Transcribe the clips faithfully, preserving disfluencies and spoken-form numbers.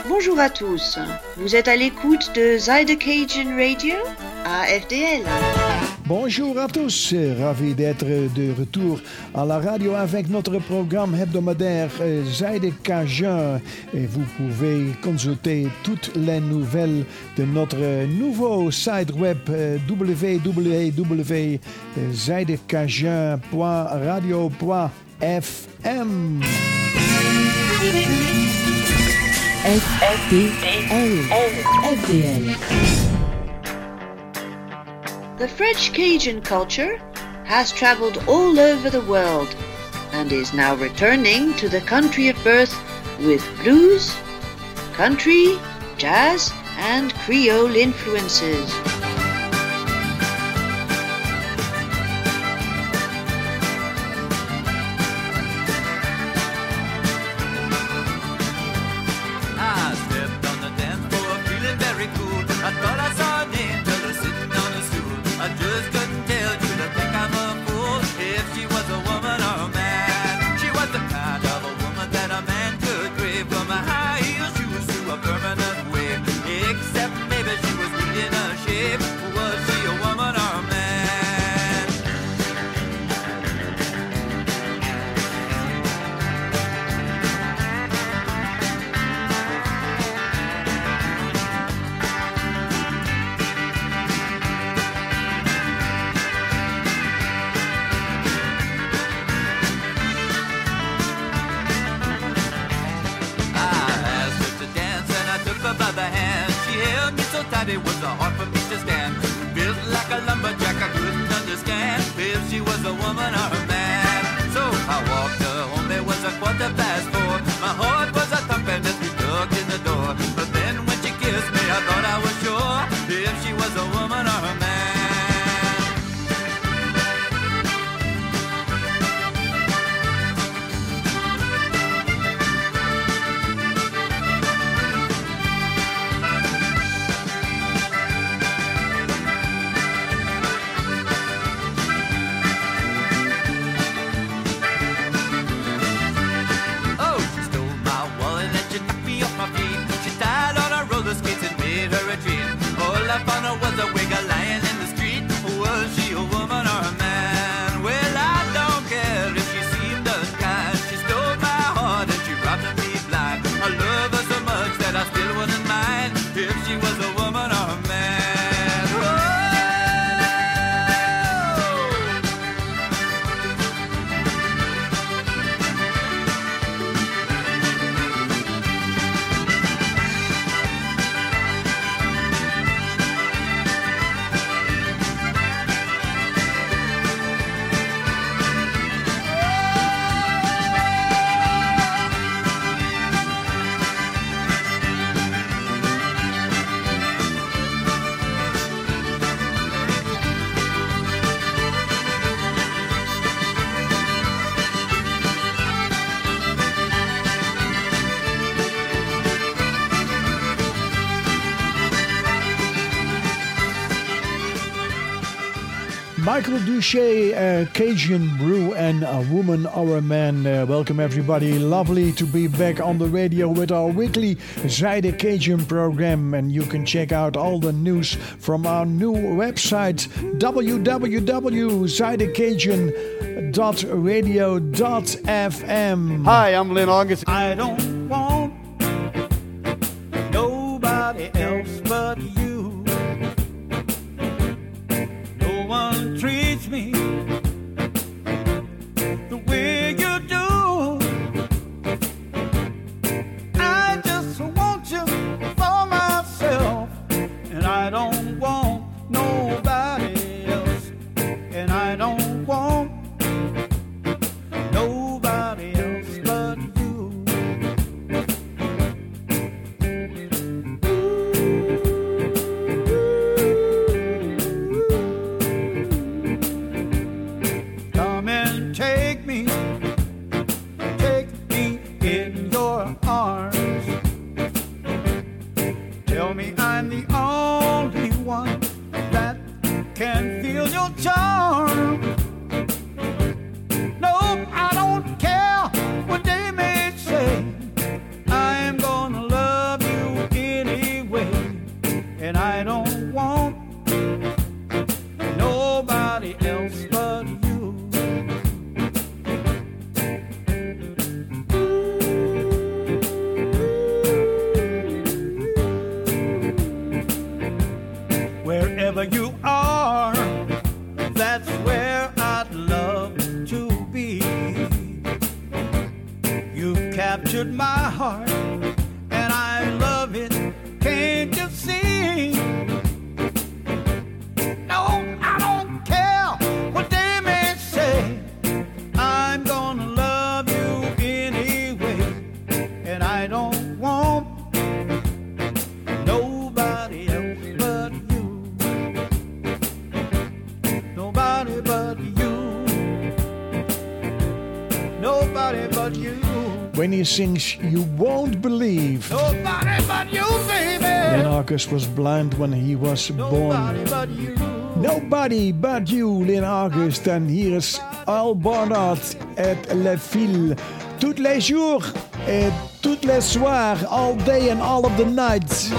Bonjour à tous, vous êtes à l'écoute de Zuidercajun Radio à F D L. Bonjour à tous, ravi d'être de retour à la radio avec notre programme hebdomadaire Zuidercajun. Et vous pouvez consulter toutes les nouvelles de notre nouveau site web w w w point zuidercajun point radio point f m. F D L. F D L. The French Cajun culture has traveled all over the world and is now returning to the country of birth with blues, country, jazz, and Creole influences. It was hard for me to stand. Built like a lumberjack, I couldn't understand if she was a woman or a man. So I walked her home, it was a quarter past four. My heart was a thumping as we dug in the door. But then when she kissed me, I thought I was sure if she was a woman or a man. All I found out was a wiggle lying in the street. Was she a woman or a man? Well, I don't care if she seemed unkind. She stole my heart and she robbed me blind. I love her so much that I still wouldn't mind if she was a woman or a man. Michael Duché, uh, Cajun Brew and A Woman or a Man. Uh, welcome everybody. Lovely to be back on the radio with our weekly Zuidercajun program. And you can check out all the news from our new website, w w w dot zuidercajun dot radio dot f m. Hi, I'm Lynn August. I don't want nobody else but you. Treats me the way you do. I just want you for myself, and I don't want nobody else, and I don't want nobody else but you. when he sings You Won't Believe. Nobody but you, baby. Lynn August was blind when he was born. Nobody but you. Nobody but you, Lynn August. En hier is Al Barnard et Les Filles. Tous les jours et tous les soirs, all day and all of the nights.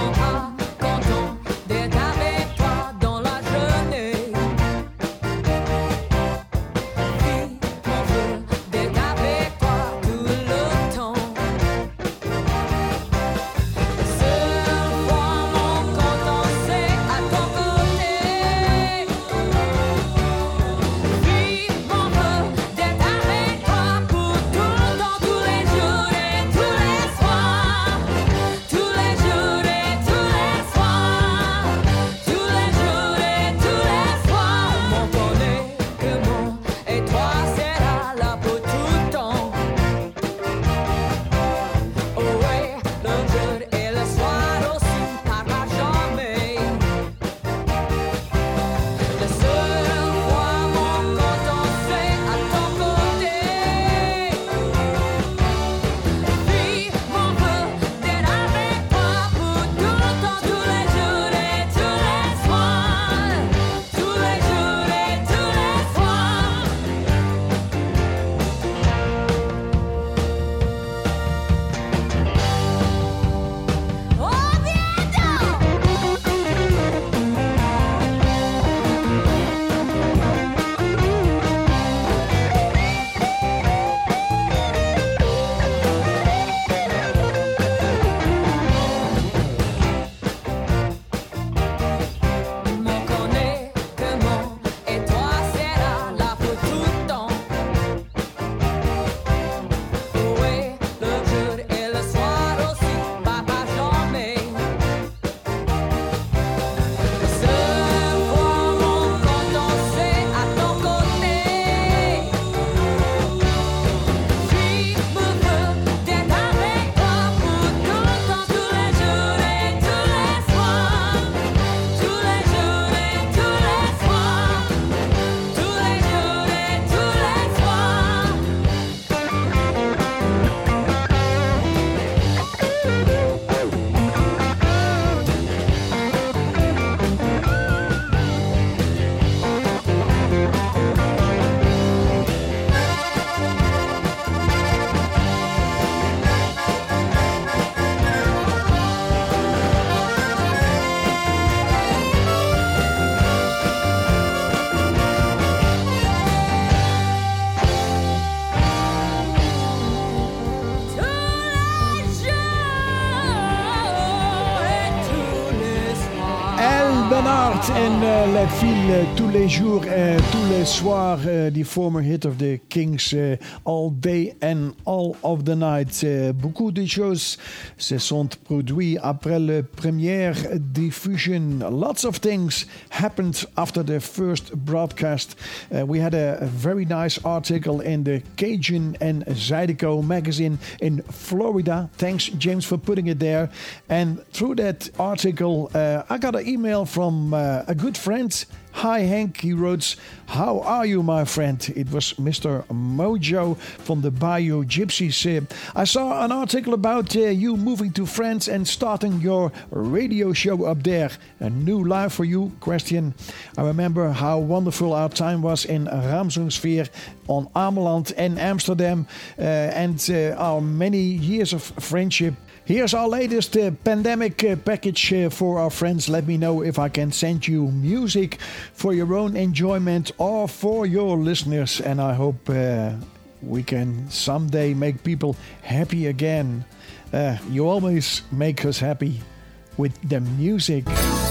En uh, Les Filles, uh, tous les jours, uh, tous les soirs, uh, the former hit of the Kings, uh, all day and all of the night. Uh, beaucoup de choses se sont produites après la première diffusion. Lots of things happened after the first broadcast. Uh, we had a, a very nice article in the Cajun and Zydeco magazine in Florida. Thanks, James, for putting it there. And through that article, uh, I got an email from uh, a good friend. Hi Hank, he wrote, how are you, my friend? It was Mister Mojo from the Bayou Gypsies. Uh, I saw an article about uh, you moving to France and starting your radio show up there. A new life for you, question. I remember how wonderful our time was in Ramsungsveer on Ameland and Amsterdam uh, and uh, our many years of friendship. Here's our latest uh, pandemic uh, package uh, for our friends. Let me know if I can send you music for your own enjoyment or for your listeners. And I hope uh, we can someday make people happy again. Uh, you always make us happy with the music.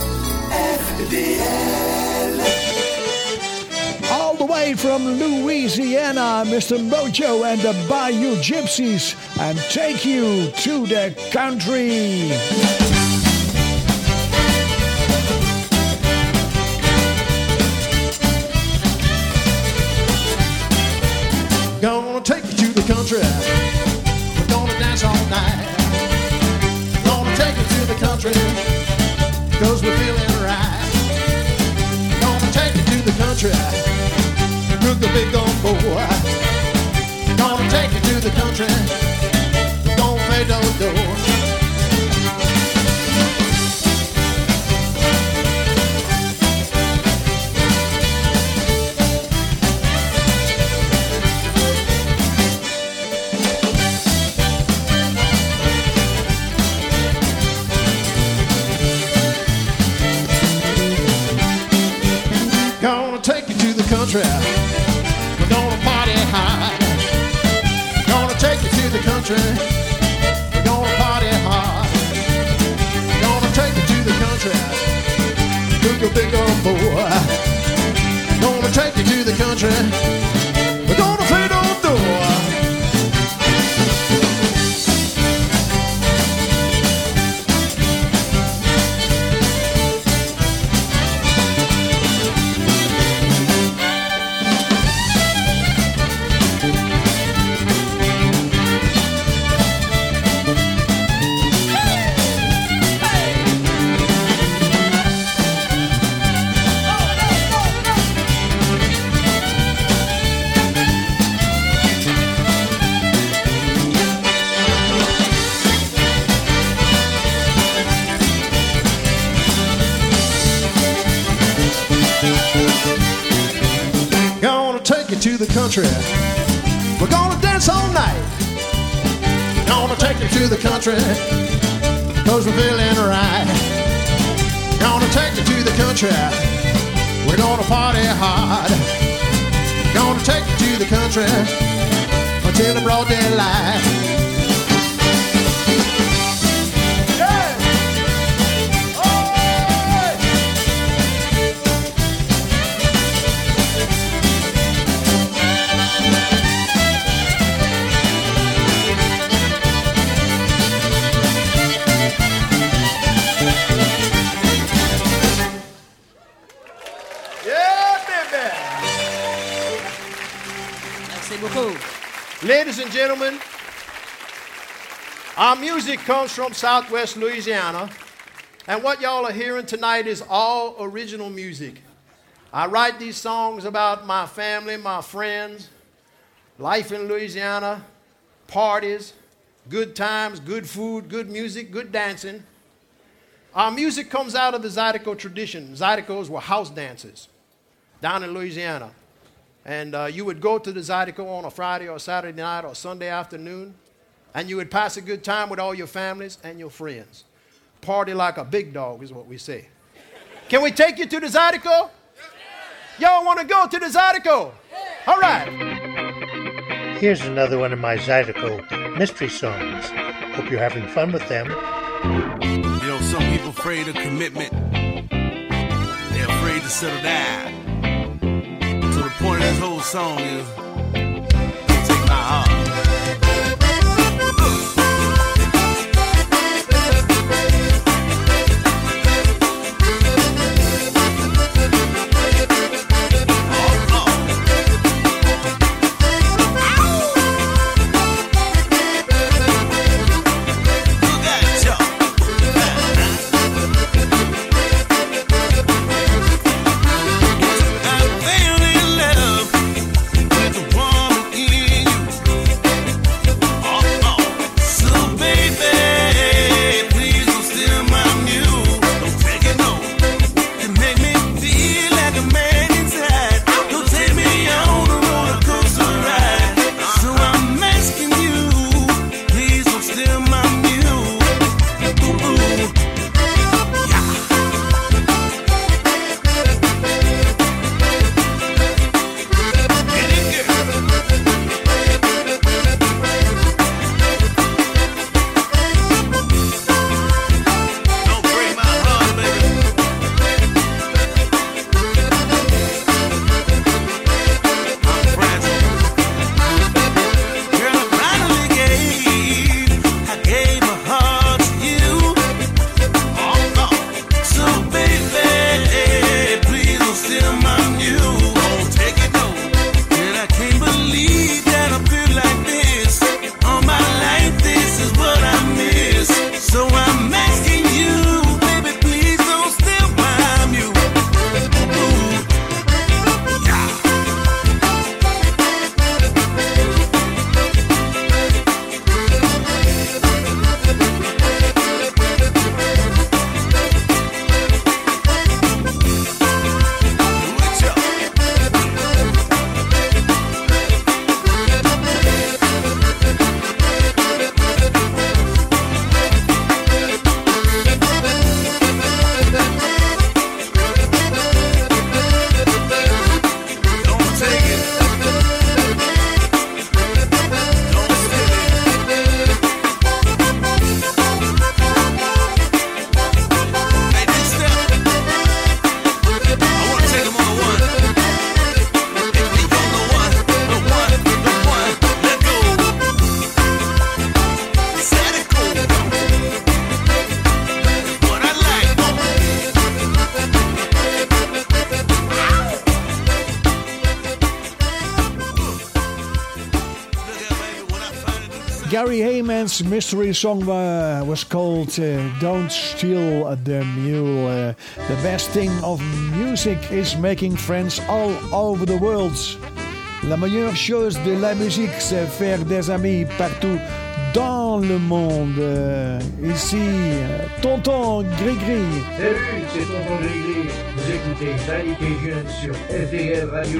F D L. All the way from Louisiana, Mister Mojo and the Bayou Gypsies, and take you to the country. Gonna take you to the country. We're gonna dance all night. Gonna take you to the country, cause we're feeling right. Gonna take you to the country, cook the big gumbo. Gonna take you to the country, country. We're gonna party hard. Gonna take you to the country. We're gonna party hard. Gonna take you to the country. Big old, big old boy. Gonna take you to the country. We're gonna play the door. To the country, we're gonna dance all night. Gonna take you to the country, cause we're feeling right. Gonna take you to the country, we're gonna party hard. Gonna take you to the country, until the broad daylight. Ladies and gentlemen, our music comes from Southwest Louisiana, and what y'all are hearing tonight is all original music. I write these songs about my family, my friends, life in Louisiana, parties, good times, good food, good music, good dancing. Our music comes out of the Zydeco tradition. Zydeco's were house dances down in Louisiana. And uh, you would go to the Zydeco on a Friday or Saturday night or Sunday afternoon, and you would pass a good time with all your families and your friends. Party like a big dog is what we say. Can we take you to the Zydeco? Y'all want to go to the Zydeco? All right. Here's another one of my Zydeco mystery songs. Hope you're having fun with them. You know, some people afraid of commitment. They're afraid to settle down. So the point of this whole song is, take my heart. With the Gary Hayman's mystery song uh, was called uh, Don't Steal the Mule. Uh, the best thing of music is making friends all over the world. La meilleure chose de la musique, c'est faire des amis partout dans le monde. Euh, ici, Tonton Gris-Gris. Salut, c'est Tonton Gris-Gris. Vous écoutez Danny Cajun sur F D L Radio.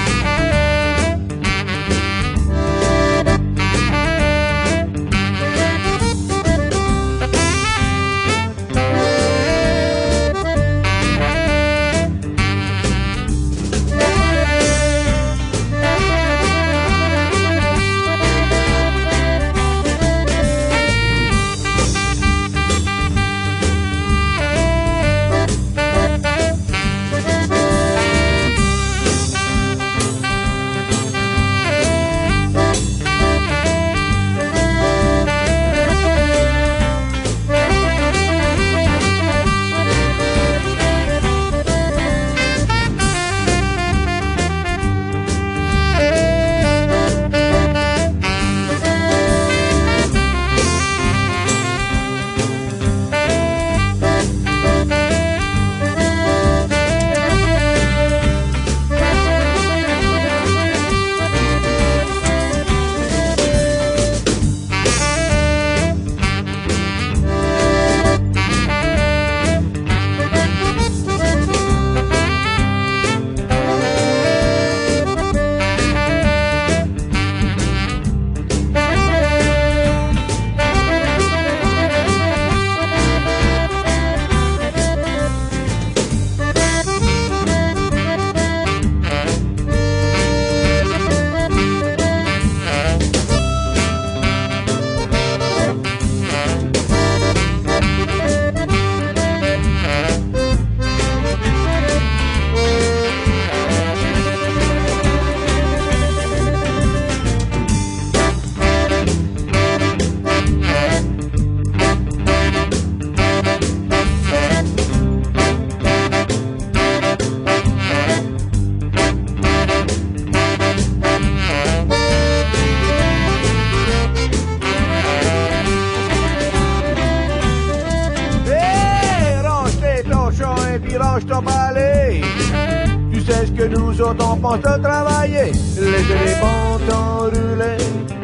On pense à travailler, laissez les bancs enrouler,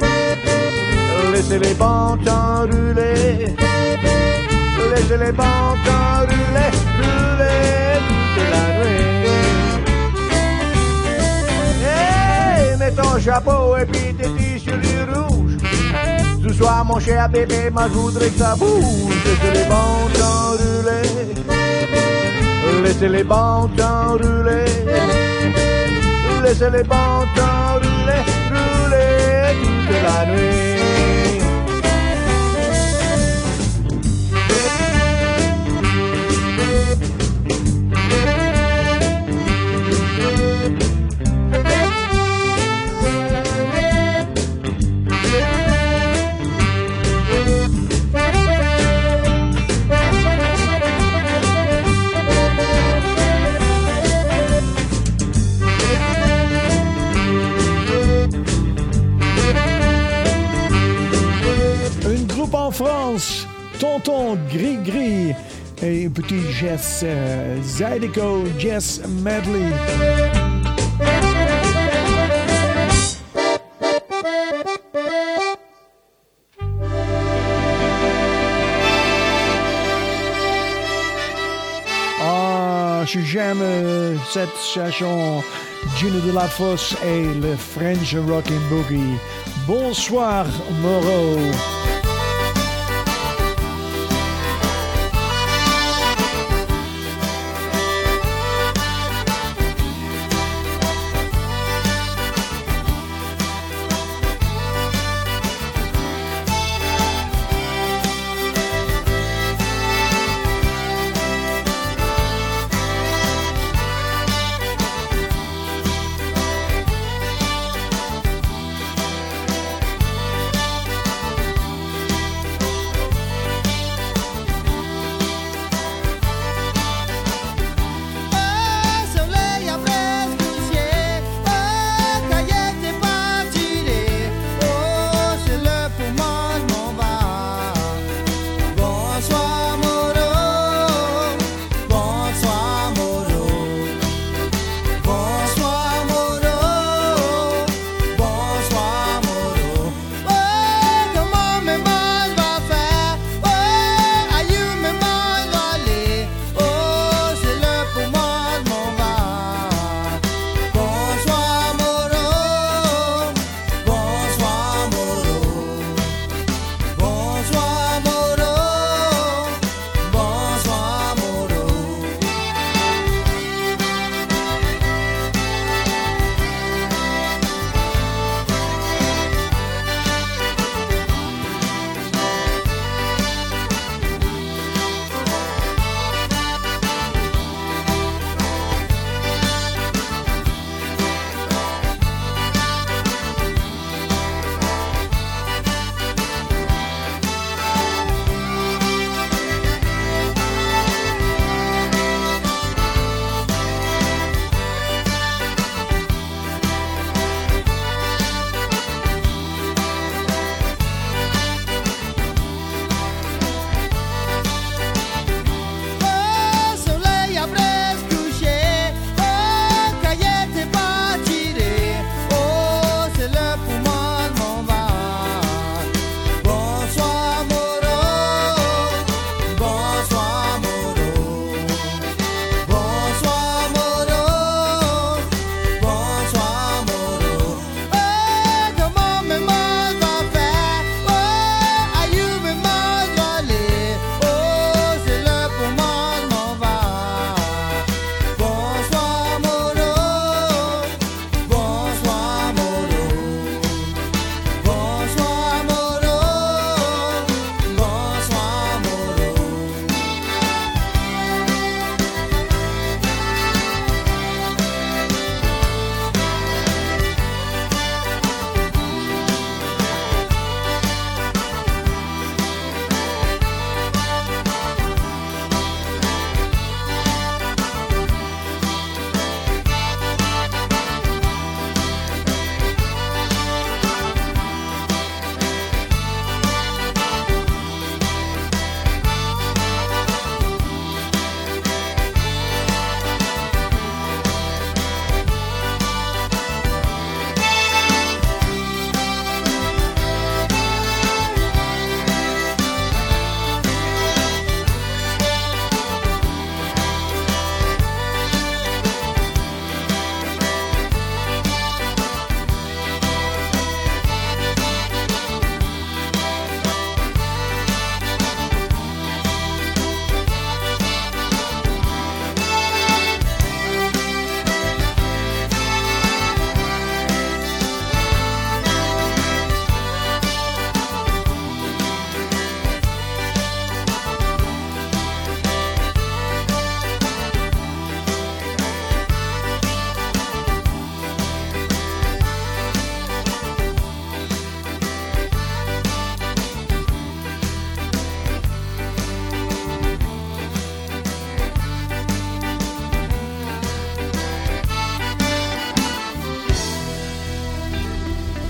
laissez les bancs enrouler, laissez les bancs enrouler, rouler toute la nuit. Hey, mets ton chapeau et puis tes t-shirts rouges. Ce soir mon cher bébé, moi je voudrais que ça bouge. Laissez les bancs enrouler, laissez les bancs enrouler. Laissez les bancs rouler, rouler toute la nuit. En France, Tonton Gris-Gris et un petit Jess euh, Zydeco Jazz Medley. Ah, j'aime euh, cette chanson Gino de la Fosse et le French Rockin' Boogie. Bonsoir, Moreau.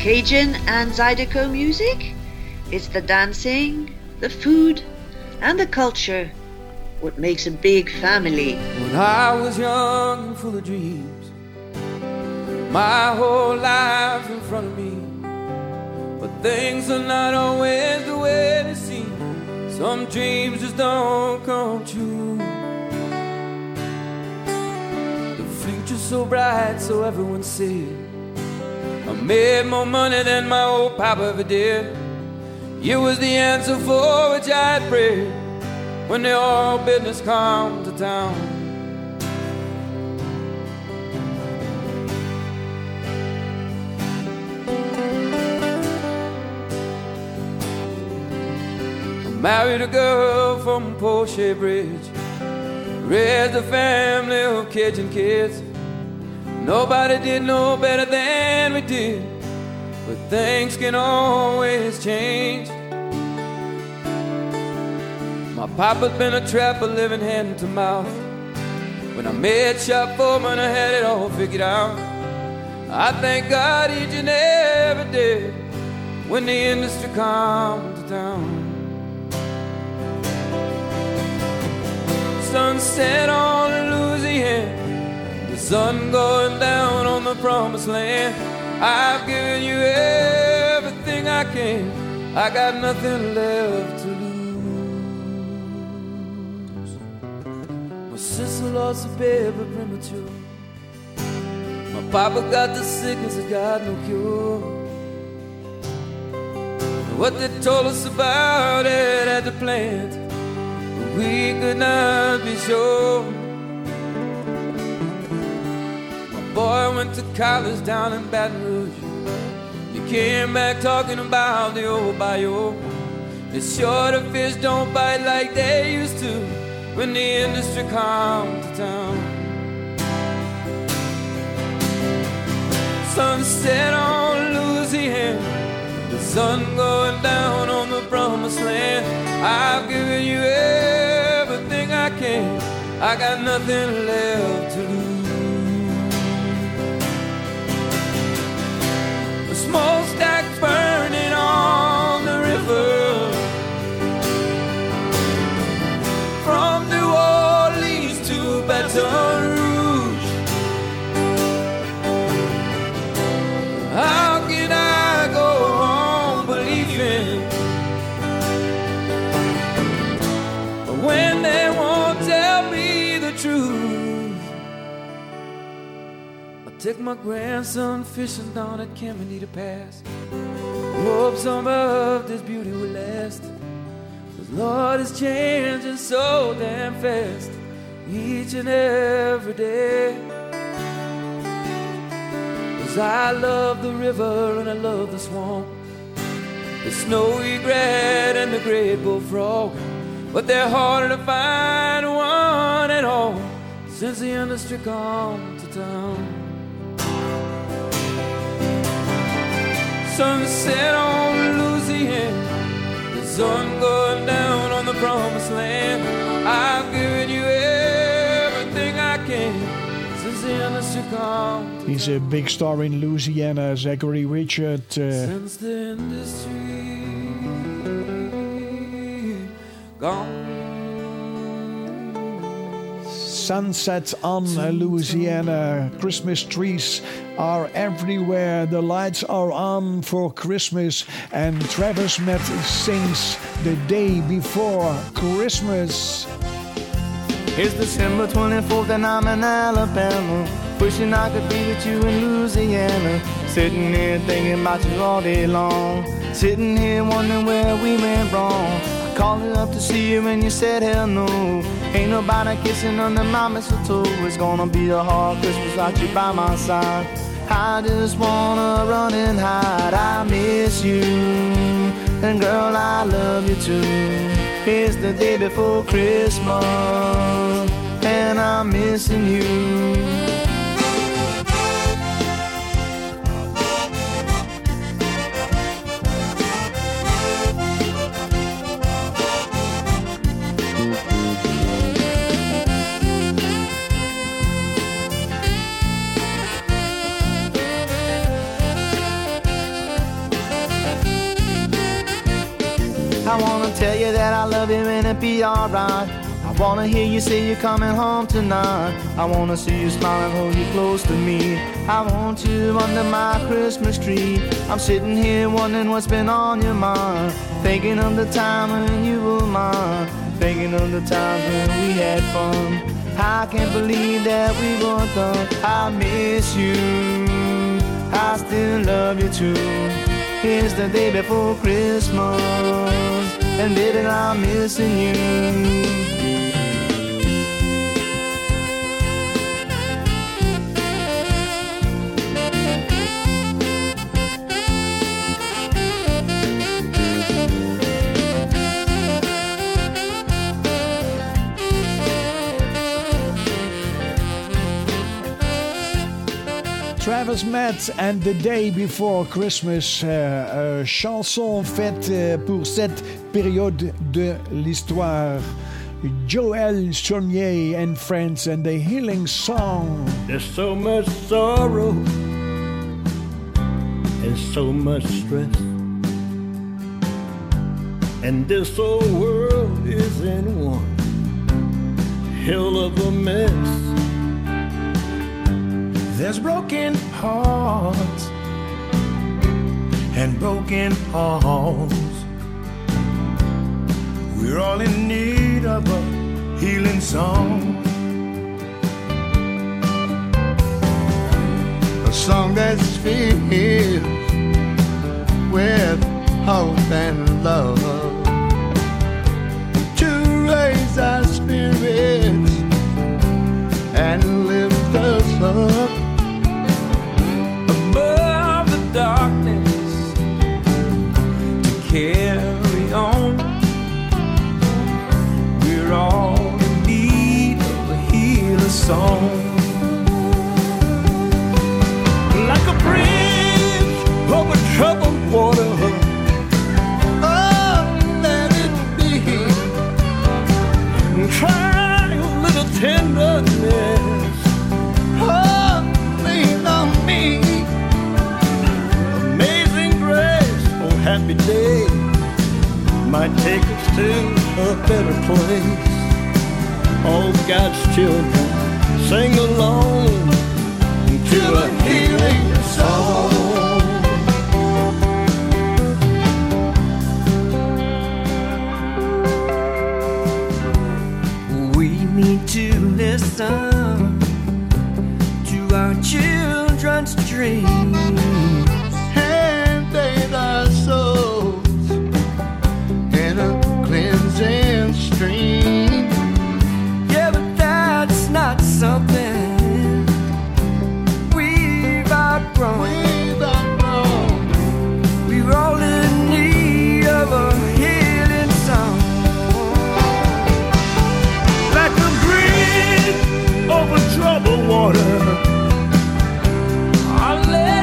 Cajun and Zydeco music? It's the dancing, the food, and the culture what makes a big family. When I was young and full of dreams, my whole life in front of me, but things are not always the way they seem. Some dreams just don't come true. The future's so bright, so everyone said I made more money than my old papa ever did. It was the answer for which I had prayed when the oil business come to town. I married a girl from Porsche Bridge, raised a family of Cajun kids. Nobody did no better than we did, but things can always change. My papa's been a trapper living hand to mouth. When I met shop foreman, I had it all figured out. I thank God each and every day when the industry comes to town. Sunset on Louisiana, the sun going down on the promised land. I've given you everything I can, I got nothing left to lose. My sister lost a baby premature. My papa got the sickness that got no cure. What they told us about it at the plant, we could not be sure. My boy went to college down in Baton Rouge. He came back talking about the old bayou. It's sure the fish don't bite like they used to when the industry comes to town. Sunset on Louisiana, the sun going down on the promised land. I've given you everything I can, I got nothing left to lose. The smokestack burning on the river, from New Orleans to Baton Rouge. How can I go on believing when they won't tell me the truth? I took my grandson fishing down at Caminita Pass. Hope some of this beauty will last, 'cause Lord is changing so damn fast each and every day. 'Cause I love the river and I love the swamp, the snowy grat and the great bullfrog, but they're harder to find one and all since the industry come to town. Sunset on Louisiana, the sun going down on the promised land. I've given you everything I can since the industry come to He's a big star in Louisiana, Zachary Richard. Uh, since the industry gone. Sunset on Louisiana. Christmas trees are everywhere. The lights are on for Christmas. And Travis Met sings The Day Before Christmas. It's December twenty-fourth and I'm in Alabama, wishing I could be with you in Louisiana. Sitting here thinking about you all day long, sitting here wondering where we went wrong. Called up to see you and you said hell no. Ain't nobody kissing under my mistletoe. It's gonna be a hard Christmas without you by my side. I just wanna run and hide. I miss you, and girl I love you too. It's the day before Christmas, and I'm missing you. it be alright? I wanna hear you say you're coming home tonight. I wanna see you smile and hold you close to me. I want you under my Christmas tree. I'm sitting here wondering what's been on your mind, thinking of the time when you were mine, thinking of the times when we had fun. I can't believe that we were done. I miss you, I still love you too. It's the day before Christmas, and baby, I'm missing you. Travis Matt and The Day Before Christmas, euh, euh, chanson faite euh, pour cette période de l'histoire. Joel Saunier and Friends and the Healing Song. There's so much sorrow and so much stress, and this old world is in one hell of a mess. There's broken hearts and broken homes. We're all in need of a healing song, a song that's filled with hope and love, to raise our spirits and lift us up above the darkness, to carry on. We're all in need of a healer song, like a bridge over troubled water. Oh, let it be. Try a little tenderness. Oh, lean on me. Amazing grace, oh happy day, might take us to a better place. All God's children sing along to a healing song. We need to listen to our children's dreams and bathe our souls in a cleansing stream. Yeah, but that's not something we've outgrown. We've outgrown. We're all in need of a healing song, like a bridge over troubled water. I'll let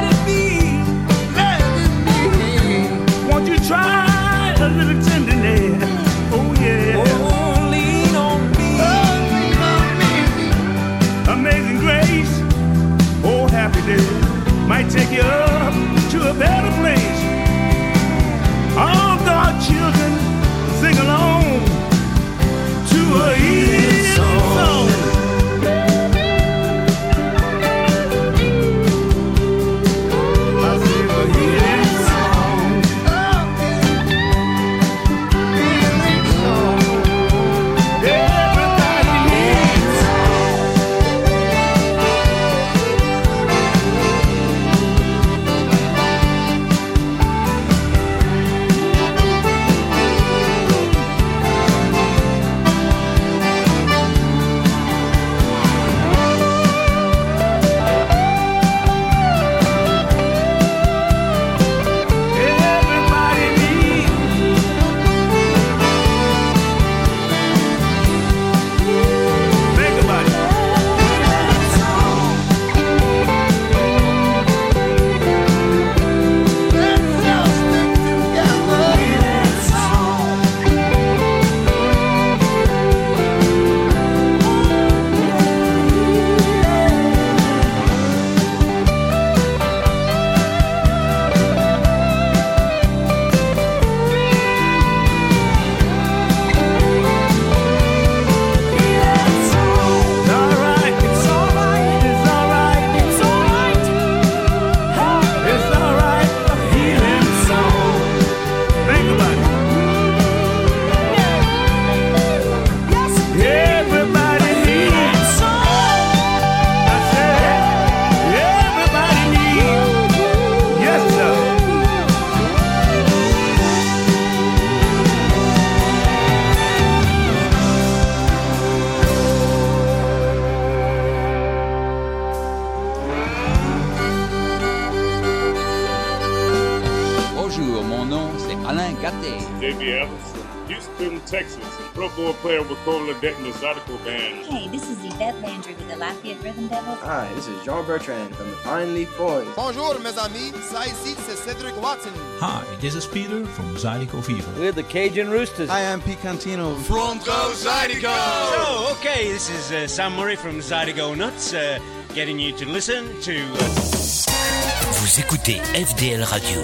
J B Evans from Houston, Texas, and Pro Bowl player with Cole Ledet and the Zydeco Band. Hey, this is Yvette Landry with the Lafayette Rhythm Devils. Hi, this is Jean Bertrand from the Pine Leaf Boys. Bonjour, mes amis. Ça ici, c'est Cedric Watson. Hi, this is Peter from Zydeco Fever. We're the Cajun Roosters. Hi, I'm Pete Cantino. From Go Zydeco! So, okay, this is uh, Sam Murray from Zydeco Nuts, uh, getting you to listen to... Uh... Vous écoutez F D L Radio.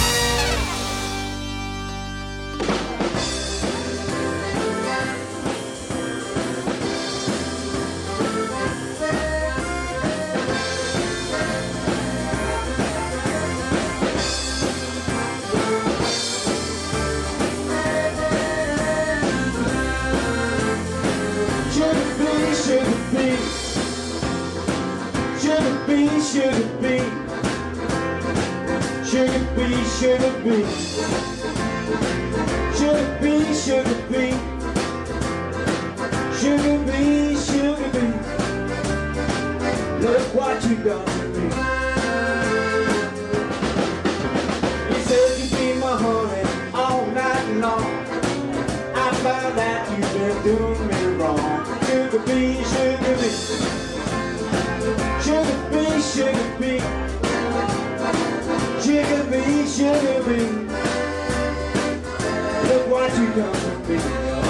Sugar bee, sugar bee, sugar bee, sugar bee, sugar bee. Look what you done to me. You said you'd be my honey all night long. I found out you've been doing me wrong. Sugar bee, sugar bee, sugar bee, sugar bee. Sugar bee, sugar bee, look what you done to me.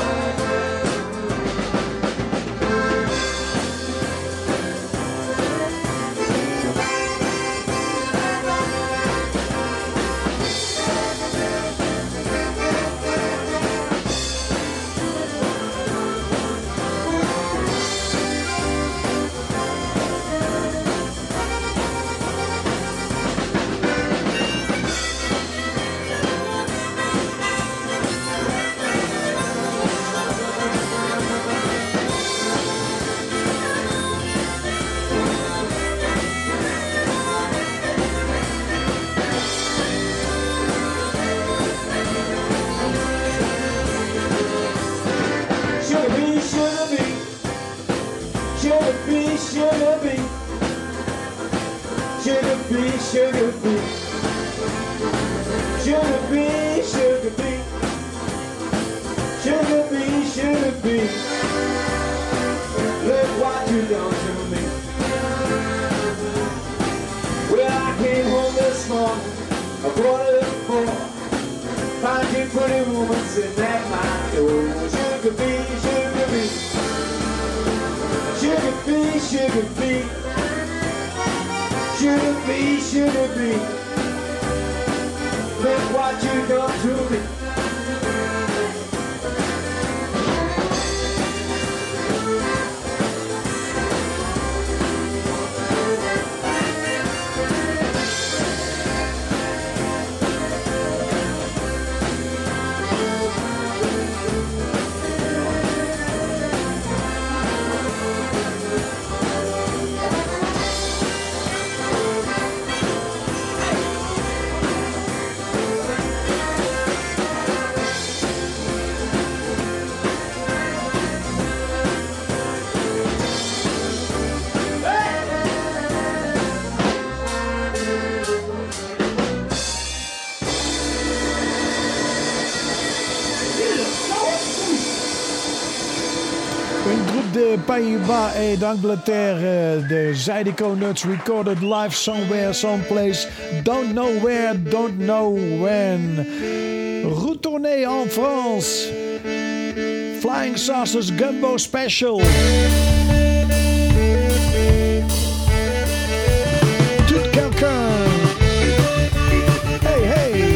Sugar bee, sugar bee, sugar bee, sugar bee, sugar bee. Look what you done to me. Well, I came home this morning, a quarter to four. Found you pretty woman sitting at my door. Sugar bee, sugar bee, sugar bee, sugar bee. Sugar bee, sugar bee, look what you done to me. De Pays-Bas et d'Angleterre, de Zydeco Nuts recorded live somewhere, someplace, don't know where, don't know when. Retourné en France, Flying Saucers Gumbo Special. Tout quelqu'un. Hey, hey.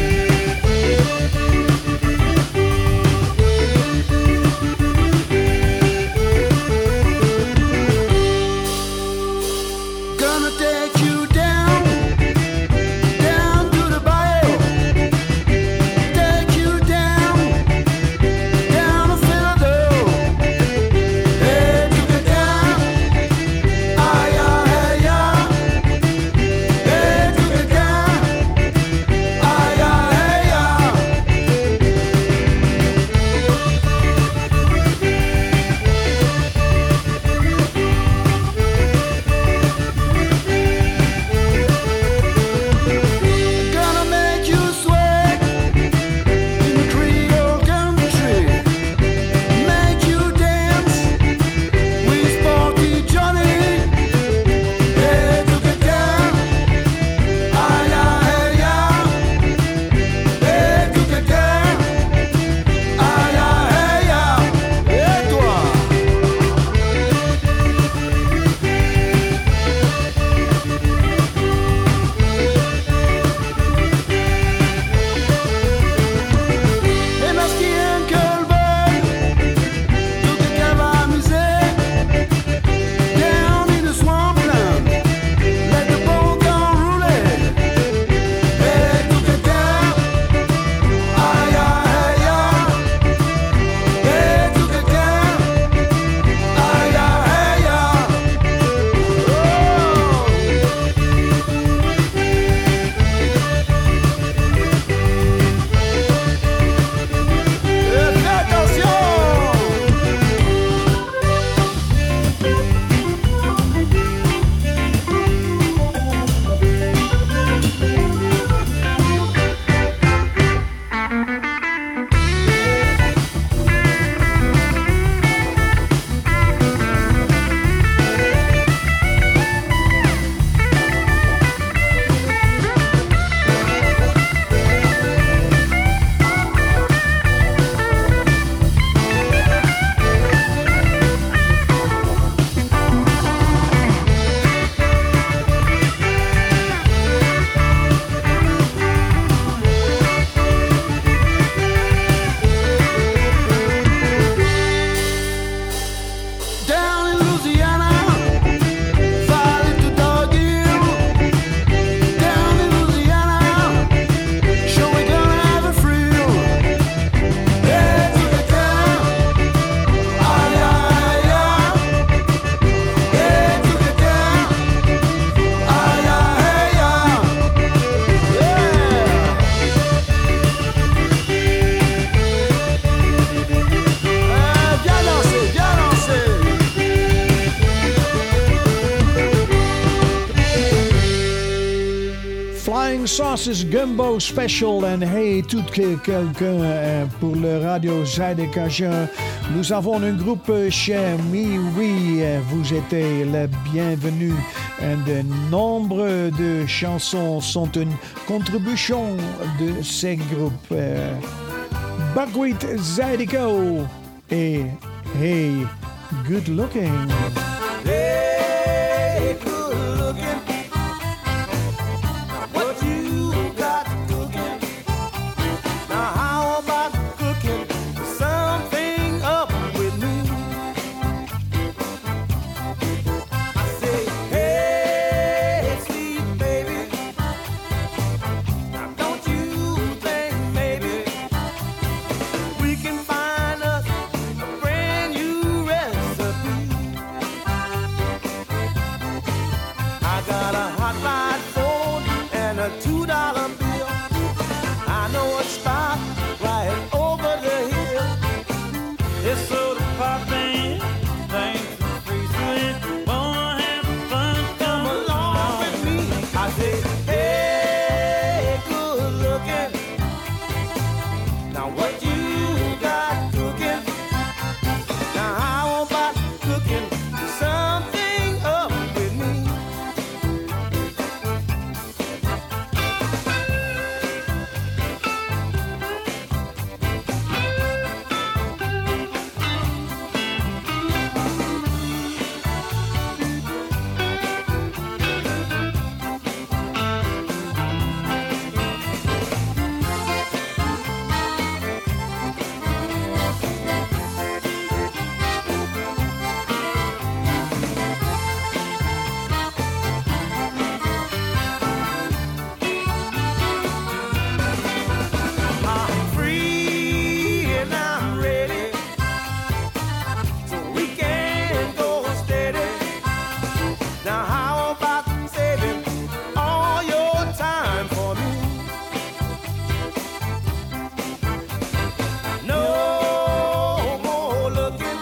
Down Sauces Gumbo Special. And hey, tout quelqu'un euh, pour le radio Zaide Cajun. Nous avons un groupe chez Mi-Oui. Vous êtes les bienvenus. Et de nombre de chansons sont une contribution de ces groupes. Euh, Buckwheat Zydeco et Hey, Good Looking. Hey, good looking. What you got cooking? Now how about cooking something up with me? I say, hey, sweet baby. Now don't you think maybe we can find us a brand new recipe? I got a hotline phone and a two dollar bill. I know a spot right over the hill. It's so the pop in, things are free sweet. Wanna have fun? Come along with me. I say, hey, good looking. Now what you got cooking? Now how about cooking something up with me? I'm free and I'm ready, so we can go steady. Now how about saving all your time for me? No more looking.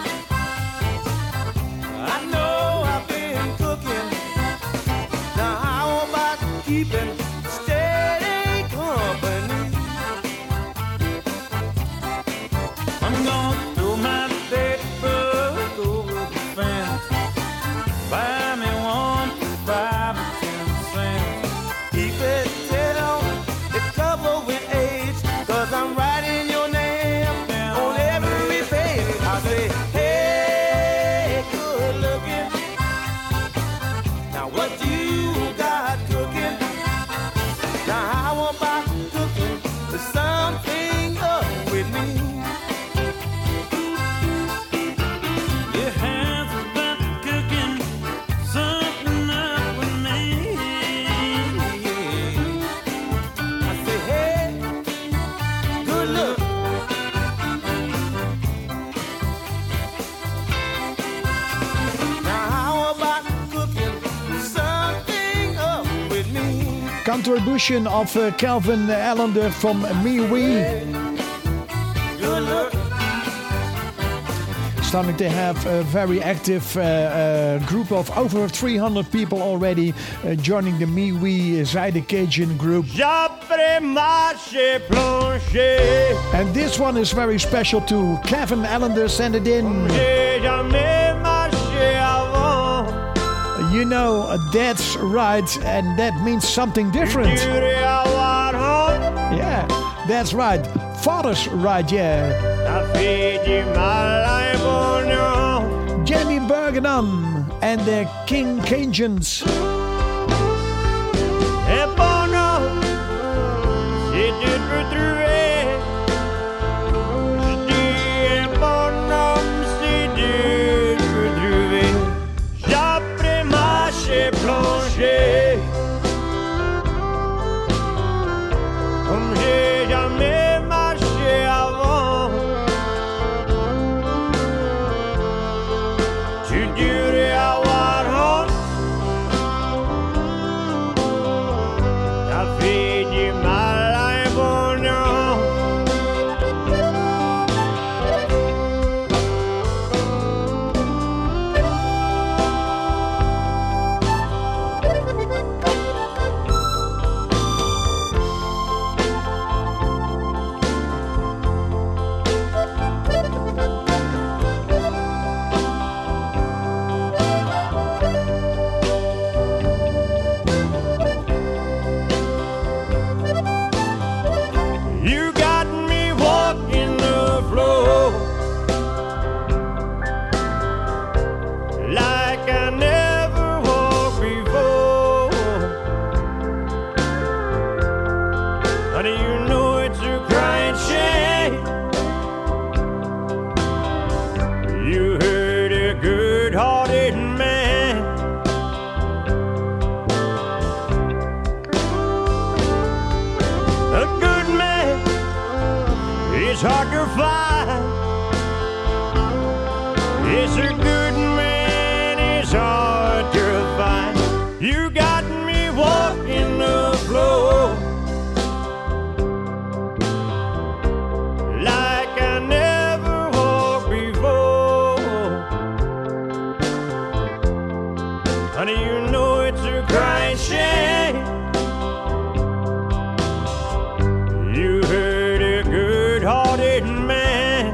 I know I've been cooking. Now how about keeping steady company? I'm gonna throw my paper over the fence. Buy me one for five or ten cents. Keep it till it's covered with age, 'cause I'm writing your name on every page. I say, hey, good looking. Now what you got cooking? Now how about cooking something up with me? Your hands about cooking something up with me. I say, hey, good look. Now how about cooking something up with me? Contribution of uh, Calvin Allender from Mi-Oui. Good look. Starting to have a very active uh, uh, group of over three hundred people already uh, joining the Mi-Oui Zaide Cajun group. And this one is very special too. Kevin Allender sent it in. You know, that's right, and that means something different. Yeah, that's right. Father's right, yeah. Jamie Bergenham and the King Cajuns. Comme j'ai jamais marché avant, tu dirais avoir honte. T'as fait du mal à un bon homme. find. Yes, a good man is hard to find. You got me walking the floor like I never walked before. Honey, you know it's a crying shame. You hurt a good-hearted man.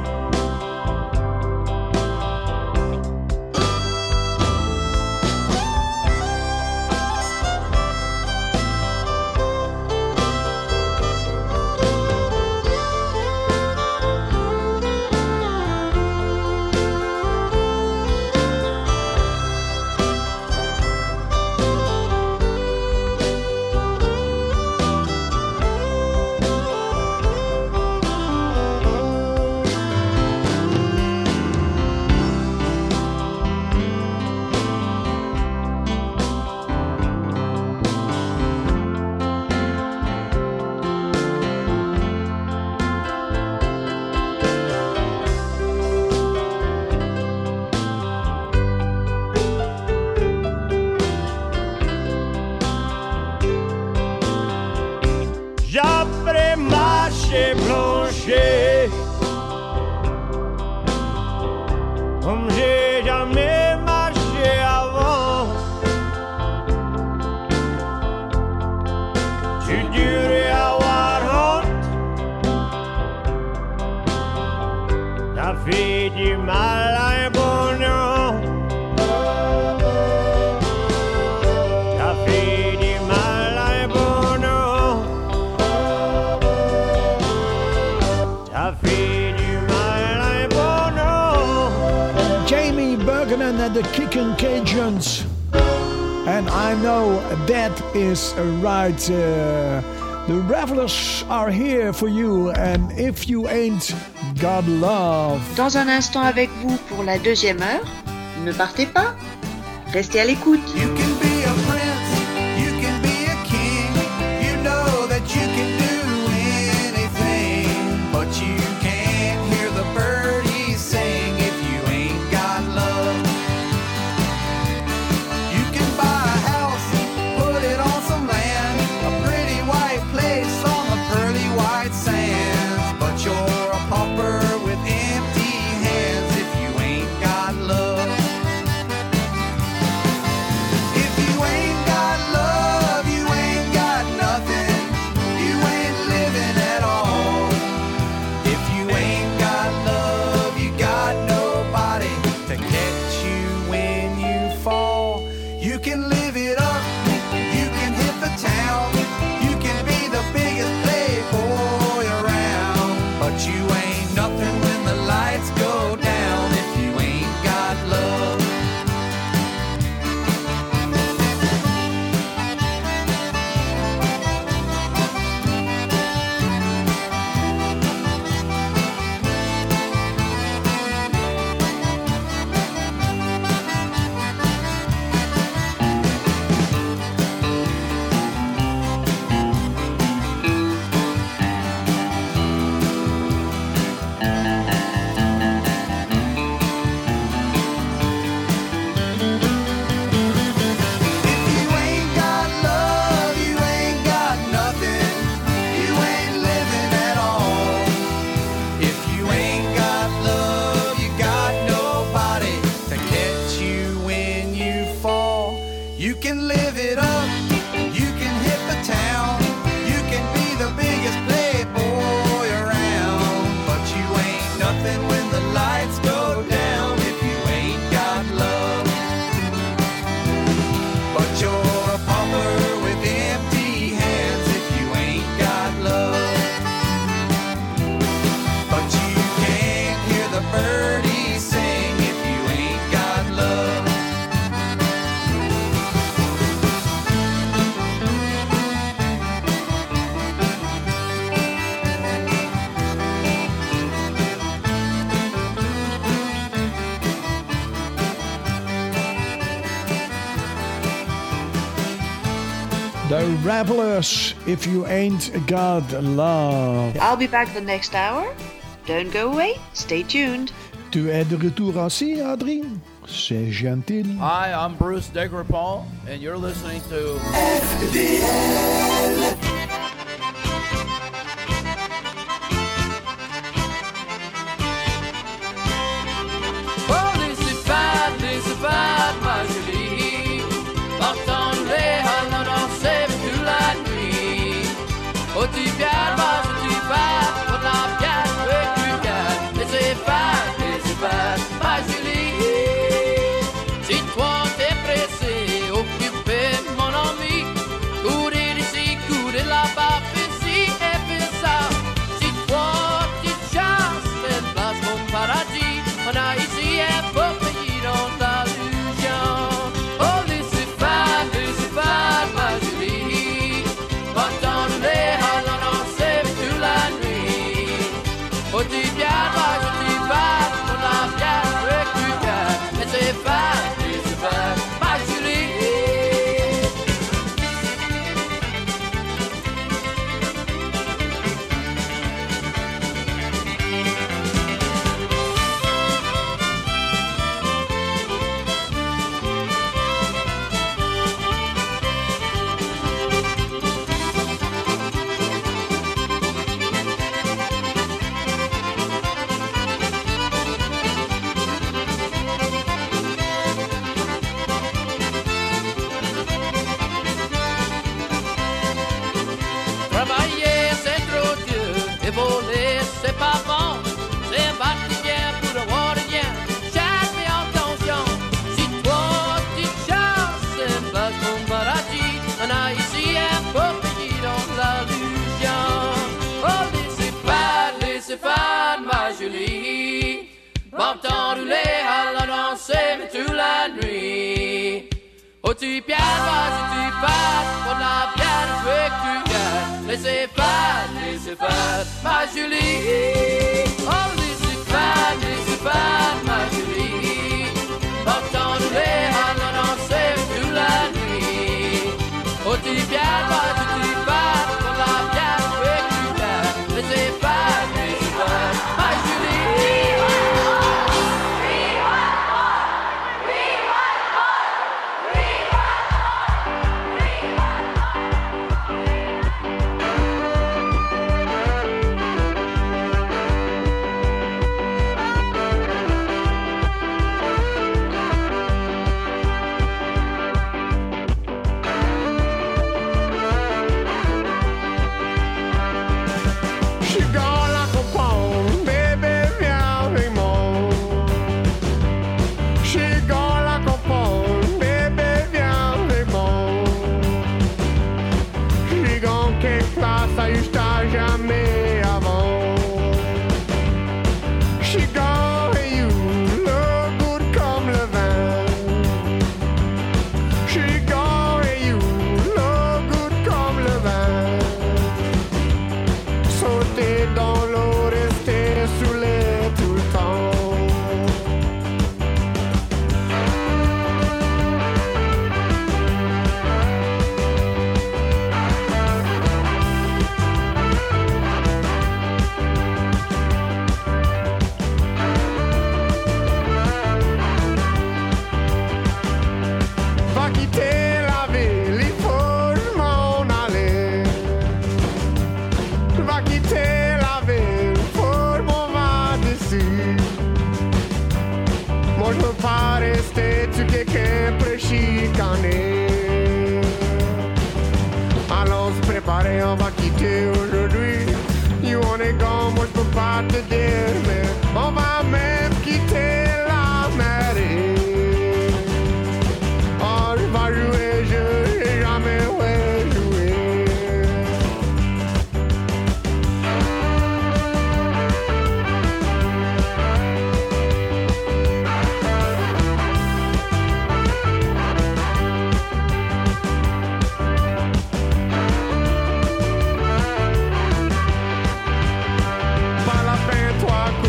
J'apprends marcher plancher comme j'ai jamais marché avant. Tu dirais avoir honte, t'as fait du mal à un bon homme. T'as fait du mal à un bon homme. T'as fait du mal à un bon homme. Jamie Bergman and the Kickin' Cajuns. And I know that is right. Uh, the Revelers are here for you. And if you ain't got love. Dans un instant avec vous pour la deuxième heure. Ne partez pas. Restez à l'écoute. You can be a prince, you can be a king. You know that you can do anything, but you can't hear the birdies sing if you ain't got love. You can buy a house, put it on some land, a pretty white place on the pearly white sands, but you're a pauper with empty hands if you ain't got love. If you ain't got love, you ain't got nothing. You ain't living at all. If you ain't got love, you got nobody to catch you when you fall. You can live it up, you can hit the town, you can be the biggest playboy around, but you ain't nothing when the lights go down if you ain't got love. The Revelers, If You Ain't Got Love. I'll be back the next hour. Don't go away, stay tuned. Tu es de retour aussi, Adrien? C'est gentil. Hi, I'm Bruce Degrapont, and you're listening to F D L. Oh, laissez faire, laissez faire, ma Julie. Portant les halles, on dansait toute la nuit. Oh, tu viens, moi, je tu vas, pour la bière, avec du gars. Laissez faire, laissez faire, ma Julie. Si toi t'es pressé, occupé, mon ami, courez d'ici, courez là-bas, fais ci et fais ça. Si toi tu chasses, fais place mon paradis. On a ici un beau pays dans l'allusion. Oh, laissez faire, laissez faire, ma Julie. Pendant les halles, on dansait toute la nuit. Oh, tu viens, moi, je t'y vas, on a bien avec du gars. Laissez faire, laissez faire, ma Julie. Travailler c'est trop dur et voler c'est pas bon. C'est battre bien pour avoir rien. Jamais attention. Si toi tu chasses, c'est pas ton paradis. On a ici un beau pays dans l'allusion. Oh, laissez faire, laissez faire, ma Julie. M'entends rouler à la danser, mais toute la nuit. Oh, tu pierres, vas-y, tu passes, pour la bière, je veux que tu gagnes. Laissez faire, laissez faire, ma Julie. Oh, laissez faire, laissez faire, ma Julie. Pourtant, nous les allons danser toute la nuit. Oh, tu pierres, vas-y, tu passes, pour la bière, je veux que tu gagnes. Laissez faire, laissez faire, ma Julie. On va quitter aujourd'hui. You on est grand, moi je peux pas te dire, mais on va même quitter la mairie. Oh, je vais jouer, je n'ai jamais ouais, joué.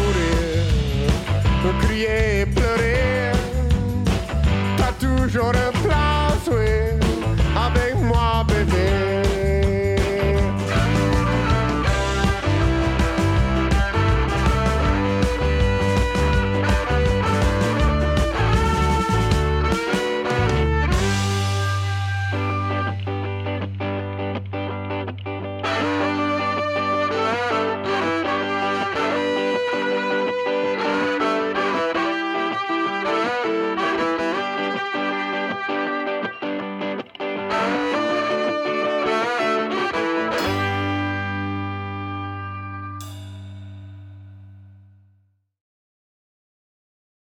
Crier et pleurer, t'as toujours un